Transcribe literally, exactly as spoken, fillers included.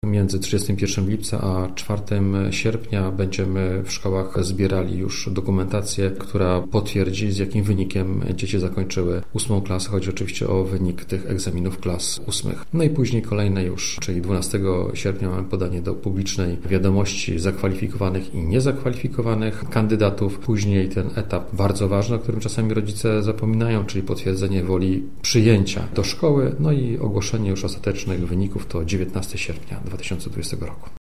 między trzydziestego pierwszego lipca a czwartego sierpnia będziemy w szkołach zbierali już dokumentację, która potwierdzi, z jakim wynikiem dzieci zakończyły ósmą klasę. Chodzi oczywiście o wynik tych egzaminów klas ósmych. No i później kolejne już, czyli dwunastego sierpnia mamy podanie do publicznej wiadomości zakwalifikowanych i niezakwalifikowanych kandydatów. Później ten etap bardzo ważny, o którym czasami rodzice zapominają, czyli potwierdzenie woli przyjęcia do szkoły, no i ogłoszenie już ostatecznych wyników to dziewiętnastego sierpnia dwa tysiące dwudziestego roku.